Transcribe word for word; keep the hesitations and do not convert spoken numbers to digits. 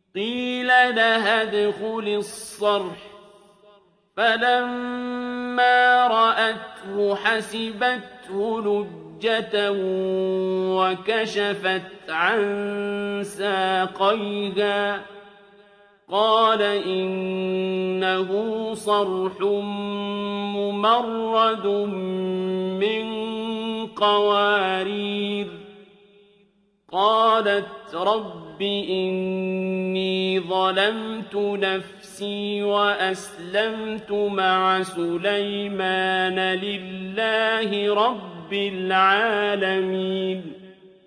قِيلَ لَهَا ادْخُلِي الصَّرْحَ ۖ فَلَمَّا رَأَتْهُ حَسِبَتْهُ لُجَّةً وَكَشَفَتْ عَن سَاقَيْهَا ۚ قَالَ إِنَّهُ صَرْحٌ مُّمَرَّدٌ مِّن قَوَارِيرَ. قَالَتْ رَبِّ إِنِّي ظَلَمْتُ نَفْسِي وَأَسْلَمْتُ مَعَ سُلَيْمَانَ لِلَّهِ رَبِّ الْعَالَمِينَ